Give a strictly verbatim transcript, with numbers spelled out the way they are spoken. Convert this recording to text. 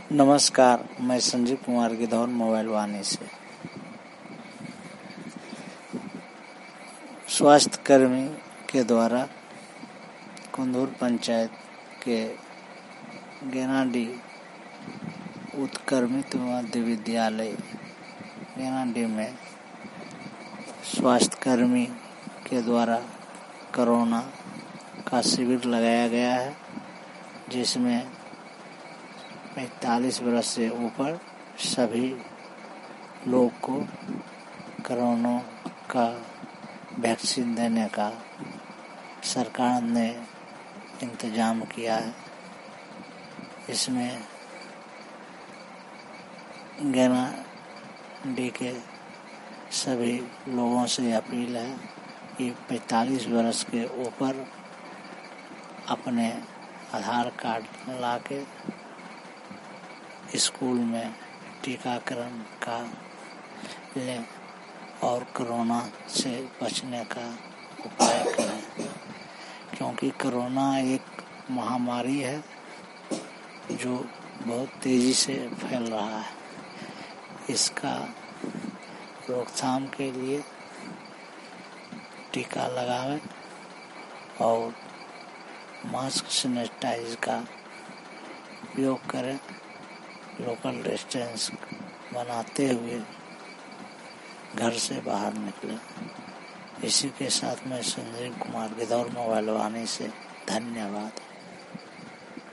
नमस्कार, मैं संजीव कुमार गिद्धौर मोबाइल वाणी से। स्वास्थ्य कर्मी के द्वारा कुंदूर पंचायत के गेनाडी उत्क्रमित मध्य विद्यालय गेनाडी में स्वास्थ्य कर्मी के द्वारा कोरोना का शिविर लगाया गया है, जिसमें पैंतालीस वर्ष से ऊपर सभी लोग को कोरोना का वैक्सीन देने का सरकार ने इंतजाम किया है। इसमें गेनाडी के सभी लोगों से अपील है कि पैंतालीस वर्ष के ऊपर अपने आधार कार्ड लाके स्कूल में टीकाकरण का लें और कोरोना से बचने का उपाय करें, क्योंकि कोरोना एक महामारी है जो बहुत तेजी से फैल रहा है। इसका रोकथाम के लिए टीका लगावें और मास्क सैनिटाइज का उपयोग करें, लोकल डिस्टेंस बनाते हुए घर से बाहर निकलें। इसी के साथ मैं संजीव कुमार गिद्धौर मोबाइल वाणी से धन्यवाद।